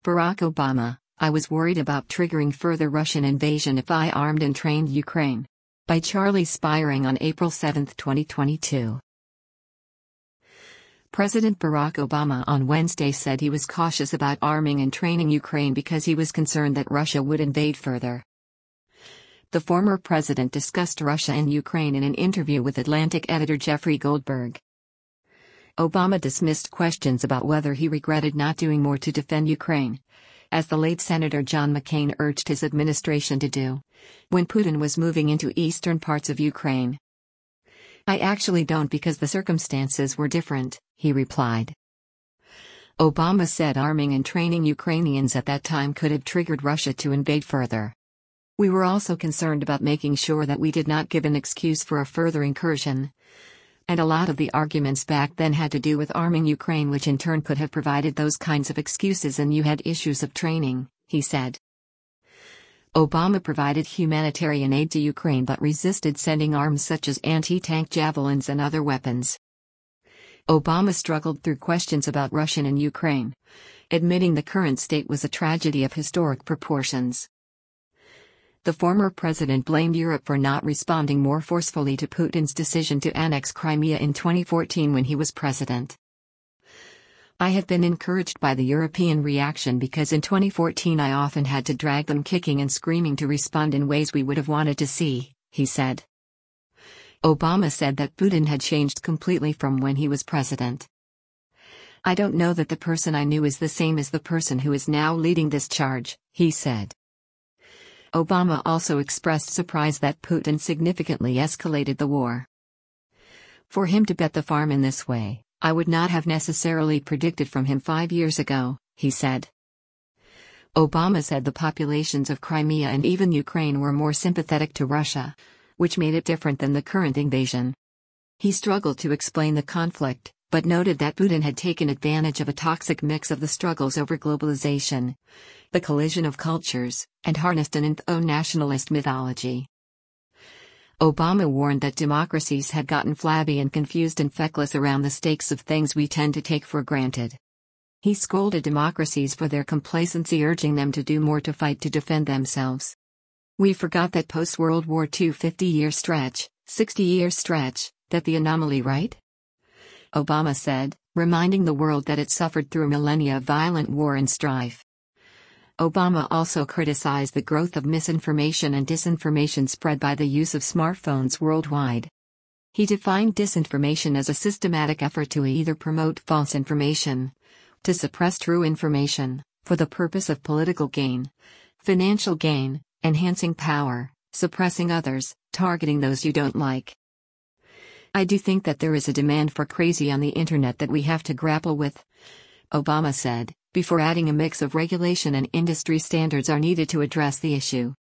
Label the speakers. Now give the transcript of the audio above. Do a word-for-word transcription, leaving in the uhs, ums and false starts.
Speaker 1: Barack Obama, I was worried about triggering further Russian invasion if I armed and trained Ukraine. By Charlie Spiring on April seventh, twenty twenty-two. President Barack Obama on Wednesday said he was cautious about arming and training Ukraine because he was concerned that Russia would invade further. The former president discussed Russia and Ukraine in an interview with Atlantic editor Jeffrey Goldberg. Obama dismissed questions about whether he regretted not doing more to defend Ukraine, as the late Senator John McCain urged his administration to do, when Putin was moving into eastern parts of Ukraine. I actually don't because the circumstances were different, he replied. Obama said arming and training Ukrainians at that time could have triggered Russia to invade further. We were also concerned about making sure that we did not give an excuse for a further incursion. And a lot of the arguments back then had to do with arming Ukraine, which in turn could have provided those kinds of excuses, and you had issues of training, he said. Obama provided humanitarian aid to Ukraine but resisted sending arms such as anti-tank javelins and other weapons. Obama struggled through questions about Russia and Ukraine, admitting the current state was a tragedy of historic proportions. The former president blamed Europe for not responding more forcefully to Putin's decision to annex Crimea in twenty fourteen when he was president. I have been encouraged by the European reaction because in twenty fourteen I often had to drag them kicking and screaming to respond in ways we would have wanted to see, he said. Obama said that Putin had changed completely from when he was president. I don't know that the person I knew is the same as the person who is now leading this charge, he said. Obama also expressed surprise that Putin significantly escalated the war. For him to bet the farm in this way, I would not have necessarily predicted from him five years ago, he said. Obama said the populations of Crimea and even Ukraine were more sympathetic to Russia, which made it different than the current invasion. He struggled to explain the conflict, but noted that Putin had taken advantage of a toxic mix of the struggles over globalization, the collision of cultures, and harnessed an ethno-nationalist mythology. Obama warned that democracies had gotten flabby and confused and feckless around the stakes of things we tend to take for granted. He scolded democracies for their complacency, urging them to do more to fight to defend themselves. We forgot that post-World War Two fifty-year stretch, sixty-year stretch, that the anomaly, right? Obama said, reminding the world that it suffered through millennia of violent war and strife. Obama also criticized the growth of misinformation and disinformation spread by the use of smartphones worldwide. He defined disinformation as a systematic effort to either promote false information, to suppress true information, for the purpose of political gain, financial gain, enhancing power, suppressing others, targeting those you don't like. I do think that there is a demand for crazy on the internet that we have to grapple with, Obama said, before adding a mix of regulation and industry standards are needed to address the issue.